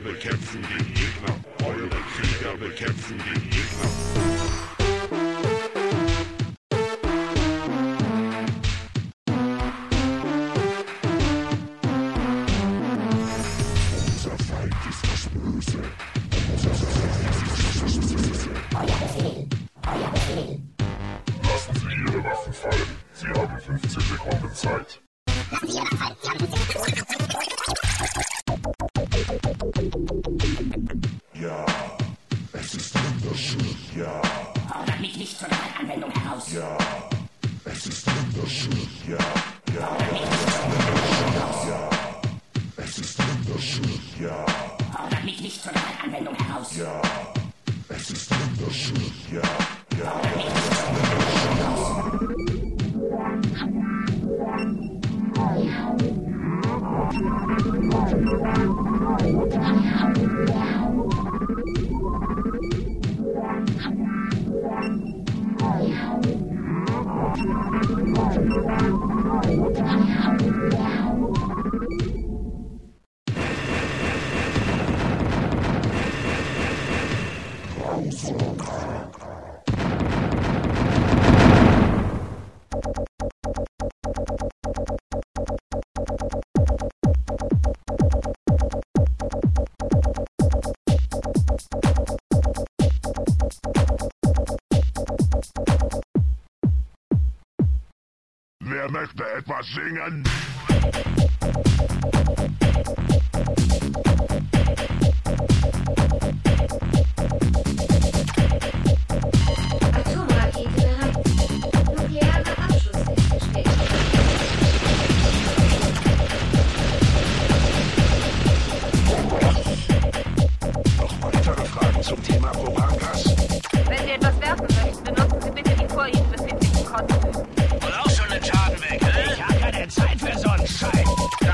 bekämpfen den Gegner. Eure Krieger bekämpfen den Gegner. Lassen Sie Ihre Waffen fallen. Sie haben 15 Sekunden Zeit. Ja, es ist wunderschön, ja. Fordert mich nicht zur Anwendung heraus. Ja, es ist wunderschön, ja. Ja, es ist wunderschön, ja. Fordert mich nicht zur Anwendung heraus. Ja, es ist wunderschön, ja. Ja, wer möchte etwas singen? Atomrakete bereit. Nuklearer Abschluss festgestellt. Noch weitere Fragen zum Thema Propangas? Wenn Sie etwas werfen möchten, benutzen Sie bitte die vor Ihnen befindlichen Konten. Und auch schon den Schaden weg, ne? Ich hab keine Zeit für so einen Scheiß.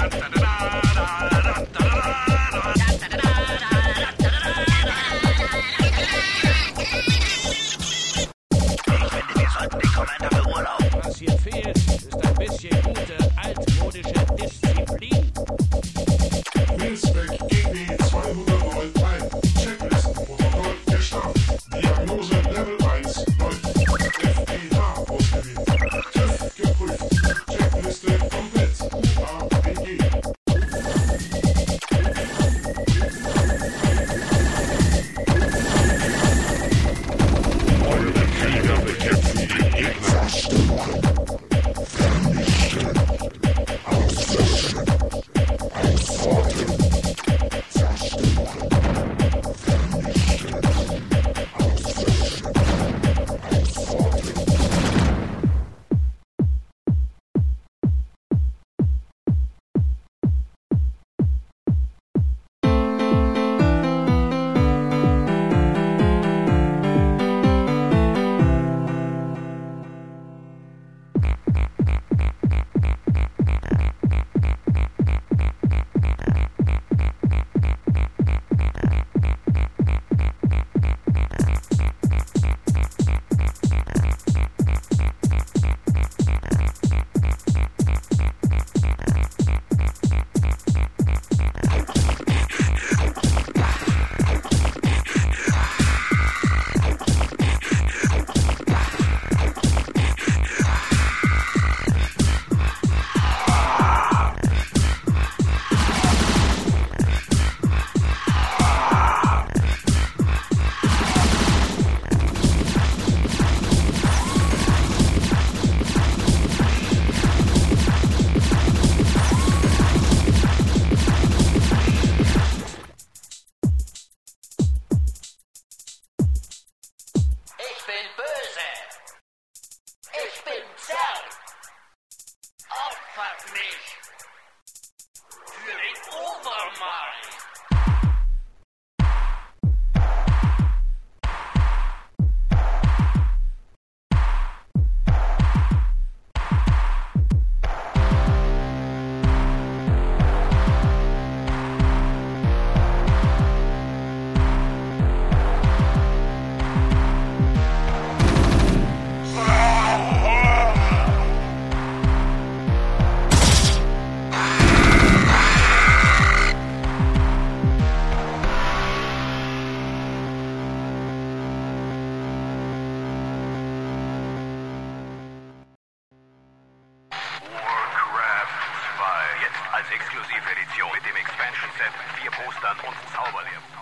Wir sollten den Commander beurlauben. Was hier fehlt, ist ein bisschen gute, altmodische Disziplin. Wilsbeck GW 201. Checklistenprotokoll gestartet. Diagnose Level 1 läuft. FEH ausgewählt. TÜV geprüft. Checkliste komplett. UABG. Eure Krieger bekämpfen den Gegner. Zerstören. Vernichten. Auslöschen. Ausrotten. Zerstören. Vernichten. Auslöschen. Ausrotten. Ich bin böse. Ich bin Zerg. Opfert mich. Für den Obermal. Jetzt als Exklusivedition mit dem Expansion Set, 4 Postern und Zauberlehrbuch.